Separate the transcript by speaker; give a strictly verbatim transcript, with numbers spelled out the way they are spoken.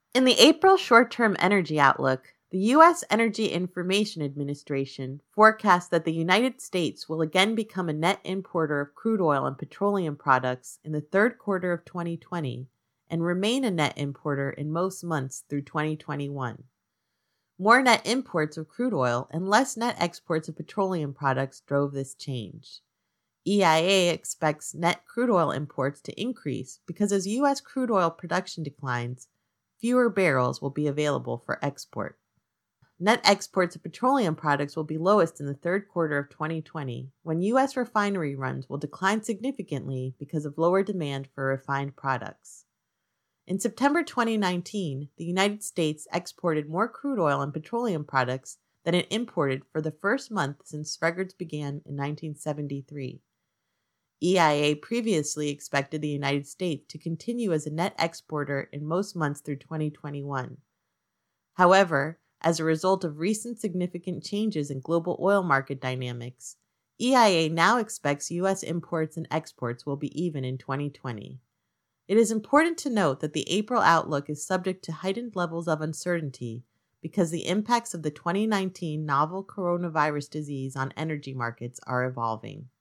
Speaker 1: In the April short-term energy outlook, the U S Energy Information Administration forecasts that the United States will again become a net importer of crude oil and petroleum products in the third quarter of twenty twenty and remain a net importer in most months through twenty twenty-one. More net imports of crude oil and less net exports of petroleum products drove this change. E I A expects net crude oil imports to increase because as U S crude oil production declines, fewer barrels will be available for export. Net exports of petroleum products will be lowest in the third quarter of twenty twenty, when U S refinery runs will decline significantly because of lower demand for refined products. In September twenty nineteen, the United States exported more crude oil and petroleum products than it imported for the first month since records began in nineteen seventy-three. E I A previously expected the United States to continue as a net exporter in most months through twenty twenty-one. However, as a result of recent significant changes in global oil market dynamics, E I A now expects U S imports and exports will be even in twenty twenty. It is important to note that the April outlook is subject to heightened levels of uncertainty because the impacts of the twenty nineteen novel coronavirus disease on energy markets are evolving.